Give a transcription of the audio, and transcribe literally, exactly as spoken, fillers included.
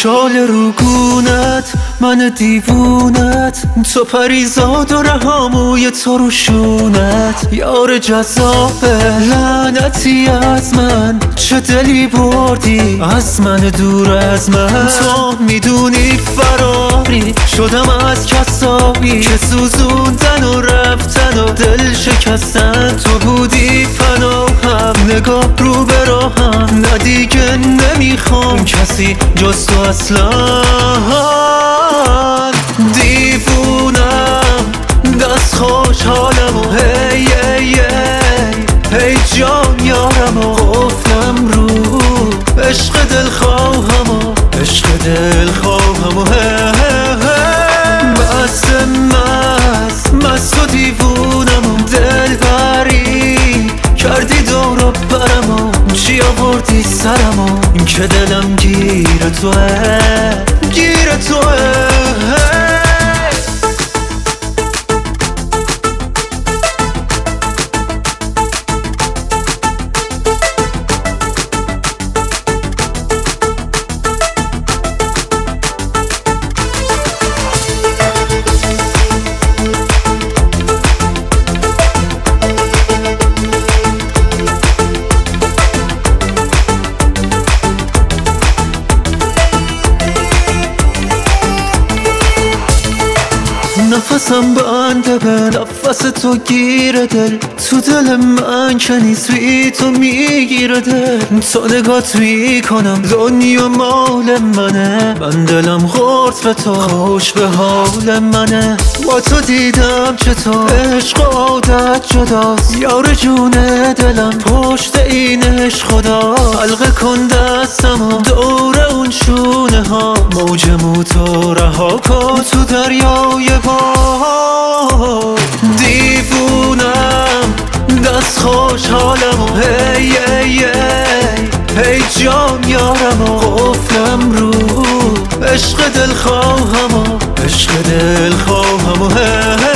خوشحال رو گونت من دیوونت، تو پریزاد و رهاموی تو رو شونت. یار جذابه لعنتی از من، چه دلی بردی از من دور از من. تو میدونی فراری شدم از کسایی که سوزوندن و رفتن و دل شکستن. تو بودی پناهم نگاه رو به راهم، نه دیگه نمیخوام کسی جز تو اصلا. دیوونم دست خوشحالم و هی هی هی هی جان یارم و قفلم رو عشق دل خواهم و عشق دل خواهم و هی هی مست مست مست و دیوونم و دل بری کردی دور و برم و چی آوردی سرم و که دلم گیر توه گیر توه. نفسم بنده به نفس تو گیره دل، تو دل من که نیست بی تو میگیره دل. تا نگات میکنم دنیا مال منه، من دلم غرد به تو خوش به حال منه. با تو دیدم چطور عشق عادت جداست، یار جون دلم پشت این عشق خدا. حلقه کن دستم و دور اون شونه ها، موج موتو رها کن تو دریای با. دیوونم دست خوشحالم و هی هی هی هی جان یارم و قفلم رو عشق دل خواهم و عشق دل خواهم و هی